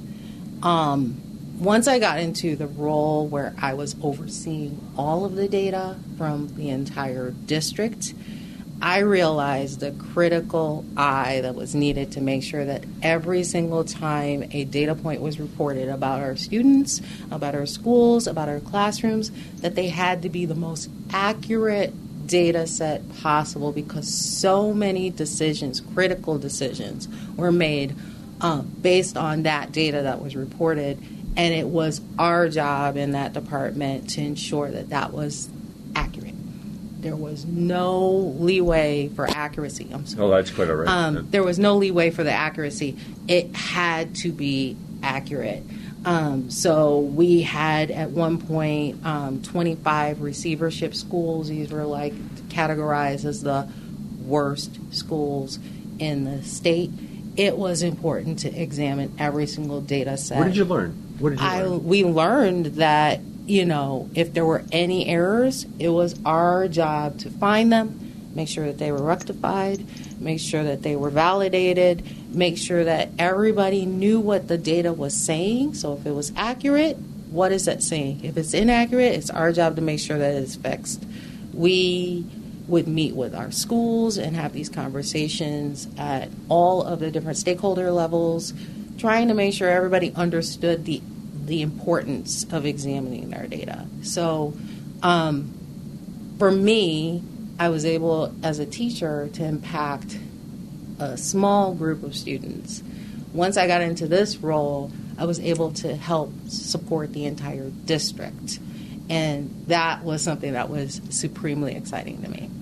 Um, once I got into the role where I was overseeing all of the data from the entire district, I realized the critical eye that was needed to make sure that every single time a data point was reported about our students, about our schools, about our classrooms, that they had to be the most accurate data set possible, because so many decisions, critical decisions, were made uh, based on that data that was reported. And it was our job in that department to ensure that that was accurate. There was no leeway for accuracy. I'm sorry. Oh, that's quite all right. Um, there was no leeway for the accuracy. It had to be accurate. Um, so we had at one point um, twenty-five receivership schools. These were like categorized as the worst schools in the state. It was important to examine every single data set. What did you learn? What did you I, learn? We learned that, you know, if there were any errors, it was our job to find them, make sure that they were rectified, make sure that they were validated, make sure that everybody knew what the data was saying. So if it was accurate, what is that saying? If it's inaccurate, it's our job to make sure that it's fixed. We would meet with our schools and have these conversations at all of the different stakeholder levels, trying to make sure everybody understood the the importance of examining their data. So um, for me, I was able, as a teacher, to impact a small group of students. Once I got into this role, I was able to help support the entire district. And that was something that was supremely exciting to me.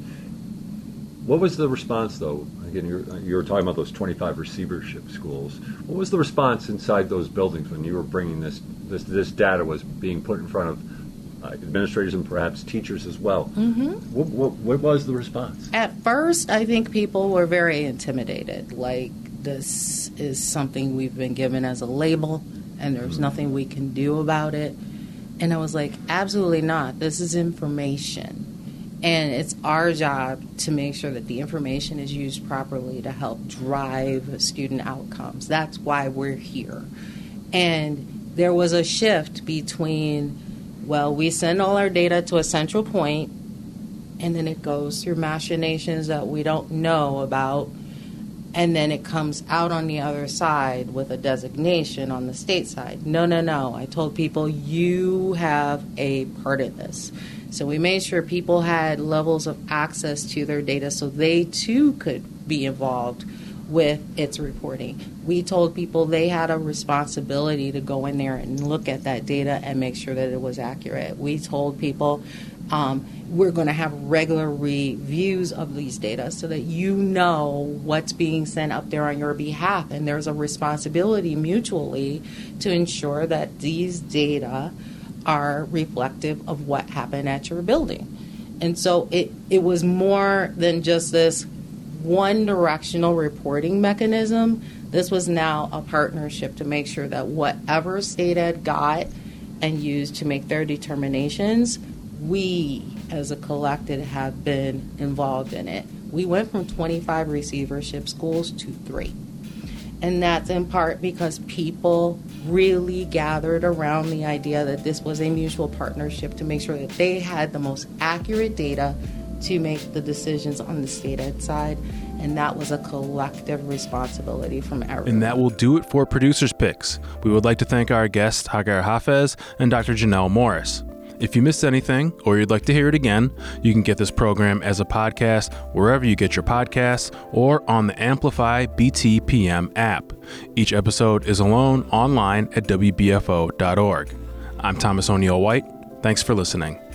What was the response, though? Again, you were, you were talking about those twenty-five receivership schools. What was the response inside those buildings when you were bringing this, this, this data was being put in front of uh, administrators and perhaps teachers as well? Mm-hmm. What, what, what was the response? At first, I think people were very intimidated. Like, this is something we've been given as a label, and there's mm-hmm. nothing we can do about it. And I was like, absolutely not. This is information. And it's our job to make sure that the information is used properly to help drive student outcomes. That's why we're here. And there was a shift between, well, we send all our data to a central point, and then it goes through machinations that we don't know about, and then it comes out on the other side with a designation on the state side. No, no, no. I told people, you have a part in this. So we made sure people had levels of access to their data so they too could be involved with its reporting. We told people they had a responsibility to go in there and look at that data and make sure that it was accurate. We told people um, we're going to have regular reviews of these data so that you know what's being sent up there on your behalf. And there's a responsibility mutually to ensure that these data are reflective of what happened at your building. And so it, it was more than just this one directional reporting mechanism. This was now a partnership to make sure that whatever state ed got and used to make their determinations, we as a collective have been involved in it. We went from twenty-five receivership schools to three. And that's in part because people really gathered around the idea that this was a mutual partnership to make sure that they had the most accurate data to make the decisions on the state ed side. And that was a collective responsibility from everyone. And that will do it for Producer's Picks. We would like to thank our guests, Hagar Hafez and Doctor Janelle Morris. If you missed anything or you'd like to hear it again, you can get this program as a podcast wherever you get your podcasts or on the Amplify B T P M app. Each episode is alone online at W B F O dot org. I'm Thomas O'Neill White. Thanks for listening.